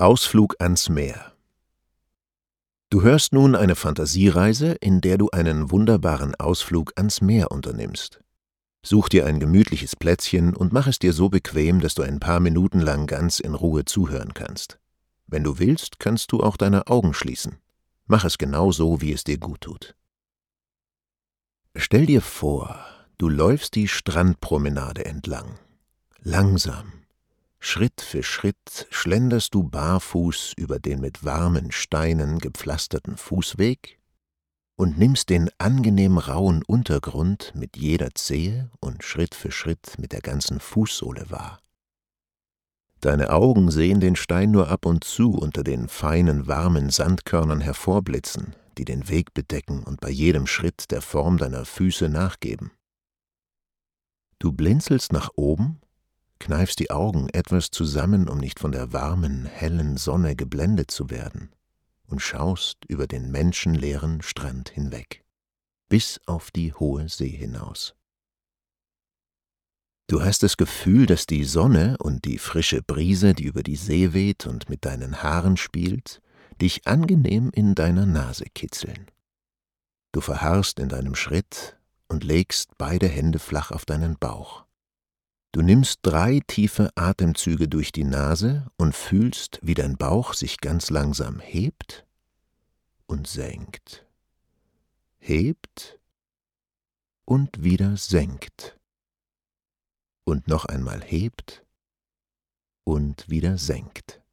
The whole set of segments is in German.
Ausflug ans Meer. Du hörst nun eine Fantasiereise, in der du einen wunderbaren Ausflug ans Meer unternimmst. Such dir ein gemütliches Plätzchen und mach es dir so bequem, dass du ein paar Minuten lang ganz in Ruhe zuhören kannst. Wenn du willst, kannst du auch deine Augen schließen. Mach es genau so, wie es dir gut tut. Stell dir vor, du läufst die Strandpromenade entlang. Langsam, Schritt für Schritt schlenderst du barfuß über den mit warmen Steinen gepflasterten Fußweg und nimmst den angenehm rauen Untergrund mit jeder Zehe und Schritt für Schritt mit der ganzen Fußsohle wahr. Deine Augen sehen den Stein nur ab und zu unter den feinen, warmen Sandkörnern hervorblitzen, die den Weg bedecken und bei jedem Schritt der Form deiner Füße nachgeben. Du blinzelst nach oben, kneifst die Augen etwas zusammen, um nicht von der warmen, hellen Sonne geblendet zu werden, und schaust über den menschenleeren Strand hinweg, bis auf die hohe See hinaus. Du hast das Gefühl, dass die Sonne und die frische Brise, die über die See weht und mit deinen Haaren spielt, dich angenehm in deiner Nase kitzeln. Du verharrst in deinem Schritt und legst beide Hände flach auf deinen Bauch. Du nimmst 3 tiefe Atemzüge durch die Nase und fühlst, wie dein Bauch sich ganz langsam hebt und senkt, hebt und wieder senkt und noch einmal hebt und wieder senkt.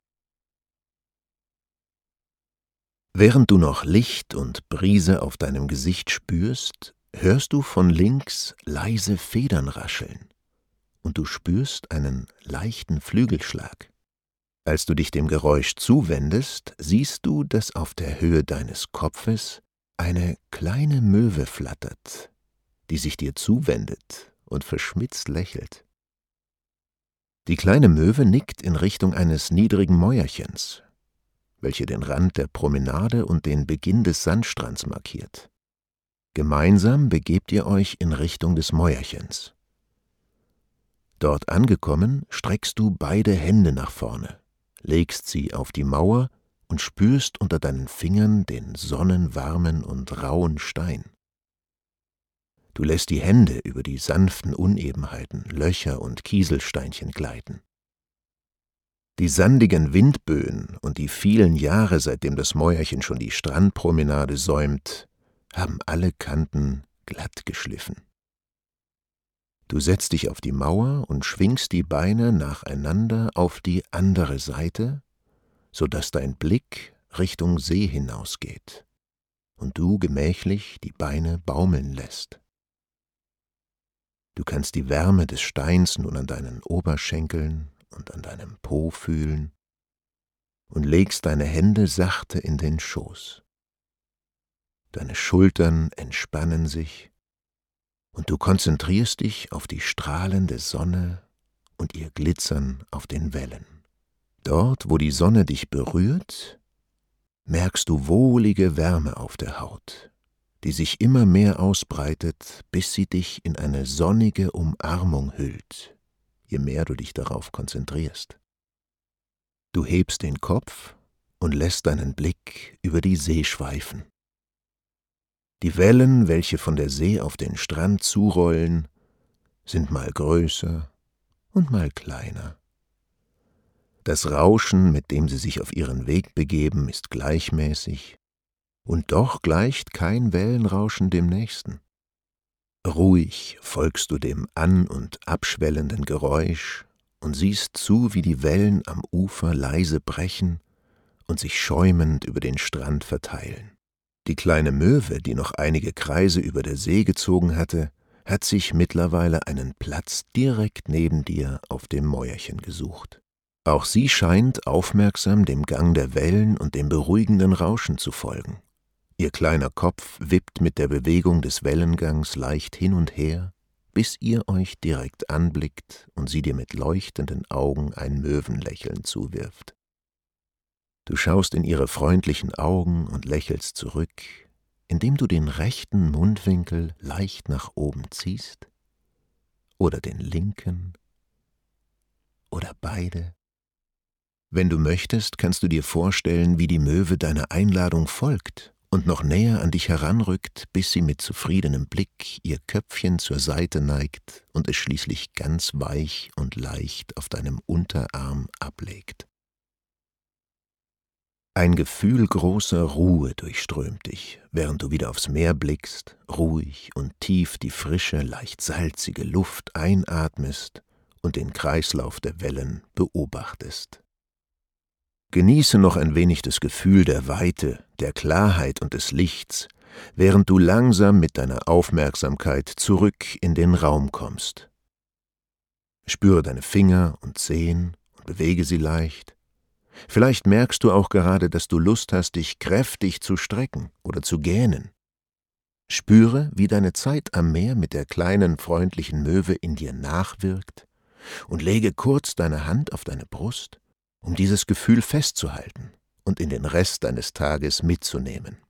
Während du noch Licht und Brise auf deinem Gesicht spürst, hörst du von links leise Federn rascheln. Und du spürst einen leichten Flügelschlag. Als du dich dem Geräusch zuwendest, siehst du, dass auf der Höhe deines Kopfes eine kleine Möwe flattert, die sich dir zuwendet und verschmitzt lächelt. Die kleine Möwe nickt in Richtung eines niedrigen Mäuerchens, welche den Rand der Promenade und den Beginn des Sandstrands markiert. Gemeinsam begebt ihr euch in Richtung des Mäuerchens. Dort angekommen, streckst du beide Hände nach vorne, legst sie auf die Mauer und spürst unter deinen Fingern den sonnenwarmen und rauen Stein. Du lässt die Hände über die sanften Unebenheiten, Löcher und Kieselsteinchen gleiten. Die sandigen Windböen und die vielen Jahre, seitdem das Mäuerchen schon die Strandpromenade säumt, haben alle Kanten glatt geschliffen. Du setzt dich auf die Mauer und schwingst die Beine nacheinander auf die andere Seite, so dass dein Blick Richtung See hinausgeht und du gemächlich die Beine baumeln lässt. Du kannst die Wärme des Steins nun an deinen Oberschenkeln und an deinem Po fühlen und legst deine Hände sachte in den Schoß. Deine Schultern entspannen sich und du konzentrierst dich auf die strahlende Sonne und ihr Glitzern auf den Wellen. Dort, wo die Sonne dich berührt, merkst du wohlige Wärme auf der Haut, die sich immer mehr ausbreitet, bis sie dich in eine sonnige Umarmung hüllt, je mehr du dich darauf konzentrierst. Du hebst den Kopf und lässt deinen Blick über die See schweifen. Die Wellen, welche von der See auf den Strand zurollen, sind mal größer und mal kleiner. Das Rauschen, mit dem sie sich auf ihren Weg begeben, ist gleichmäßig, und doch gleicht kein Wellenrauschen dem nächsten. Ruhig folgst du dem an- und abschwellenden Geräusch und siehst zu, wie die Wellen am Ufer leise brechen und sich schäumend über den Strand verteilen. Die kleine Möwe, die noch einige Kreise über der See gezogen hatte, hat sich mittlerweile einen Platz direkt neben dir auf dem Mäuerchen gesucht. Auch sie scheint aufmerksam dem Gang der Wellen und dem beruhigenden Rauschen zu folgen. Ihr kleiner Kopf wippt mit der Bewegung des Wellengangs leicht hin und her, bis ihr euch direkt anblickt und sie dir mit leuchtenden Augen ein Möwenlächeln zuwirft. Du schaust in ihre freundlichen Augen und lächelst zurück, indem du den rechten Mundwinkel leicht nach oben ziehst oder den linken oder beide. Wenn du möchtest, kannst du dir vorstellen, wie die Möwe deiner Einladung folgt und noch näher an dich heranrückt, bis sie mit zufriedenem Blick ihr Köpfchen zur Seite neigt und es schließlich ganz weich und leicht auf deinem Unterarm ablegt. Ein Gefühl großer Ruhe durchströmt dich, während du wieder aufs Meer blickst, ruhig und tief die frische, leicht salzige Luft einatmest und den Kreislauf der Wellen beobachtest. Genieße noch ein wenig das Gefühl der Weite, der Klarheit und des Lichts, während du langsam mit deiner Aufmerksamkeit zurück in den Raum kommst. Spüre deine Finger und Zehen und bewege sie leicht. Vielleicht merkst du auch gerade, dass du Lust hast, dich kräftig zu strecken oder zu gähnen. Spüre, wie deine Zeit am Meer mit der kleinen, freundlichen Möwe in dir nachwirkt und lege kurz deine Hand auf deine Brust, um dieses Gefühl festzuhalten und in den Rest deines Tages mitzunehmen.